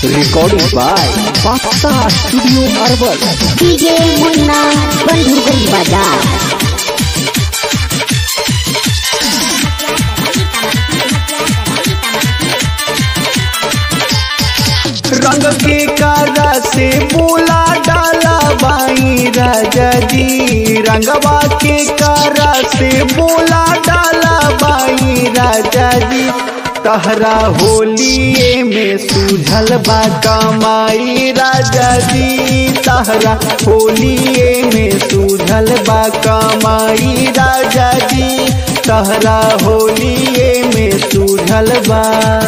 Recording by Paksa Studio Arbal. DJ Munna Bandhugan Bazaar. रंग के कारा से बोला डाला बाई राजा जी, रंगवा के कारा से बोला डाला बाई राजा जी। तहरा होलिए में सूझल बा कमाई राजा जी, तहरा होलिए में सूझल बा कमाई राजा जी, तहरा होलिए में सूझल बा।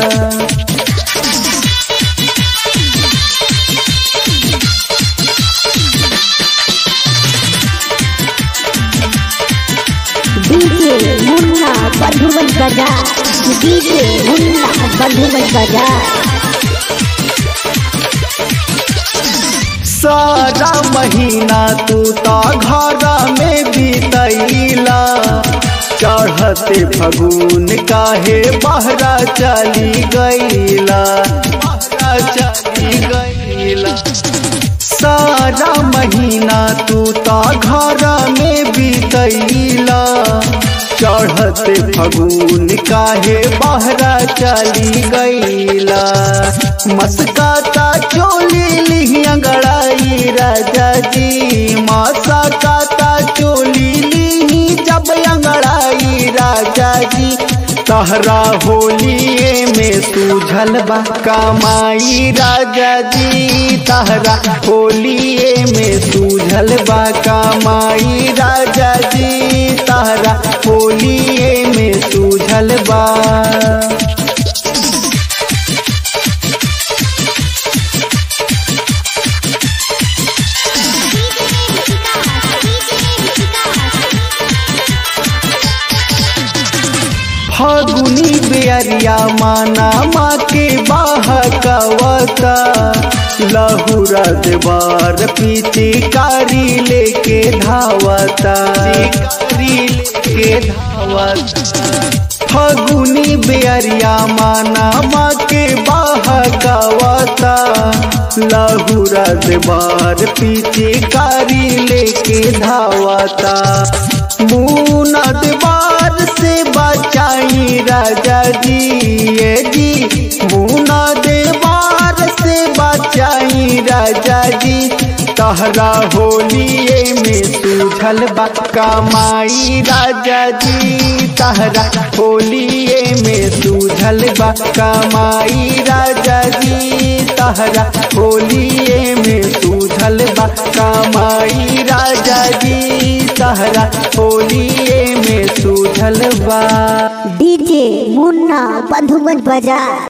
DJ Munna Bandhugan Bazaar. DJ Munna Bandhugan Bazaar. सारा महीना तू तो घर में बीतैला, चढ़ते फगुन काहे बहरा चली गईला, बहरा चली गईला। सारा महीना तू तो घर में बीतैला, चढ़ते फगुन काहे बहरा चली गईला। मस्काता चोली लिही अंगड़ाई राजा जी, मस्काता चोली लिही जब अंगड़ाई राजा जी। तहरा होलिए में सूझल बा कमाई राजा जी, तहरा होलिए में सूझल बा कमाई राजा जी, तहरा होलिए में सूझल बा। फागुनी बेरिया माना माँ के बाहकवता, लहुरा देवार पीछे कारी लेके धावता, कारी लेके धावता। फागुनी बेरिया माना माँ के बाहकवता, लहुरा देवार पीछे कारी लेके धावता। मुना देवार से बचाई राजा जी, ये जी मुना देवार से बचाई राजा जी। तहरा होलिए में सूझल बा कमाई राजा जी, तहरा होलिए में सूझल बा कमाई राजा जी, तहरा होलिए में सूझल बा कमाई राजा जी, तहरा होलिए में सूझल बा। DJ Munna Bandhugan Bazaar.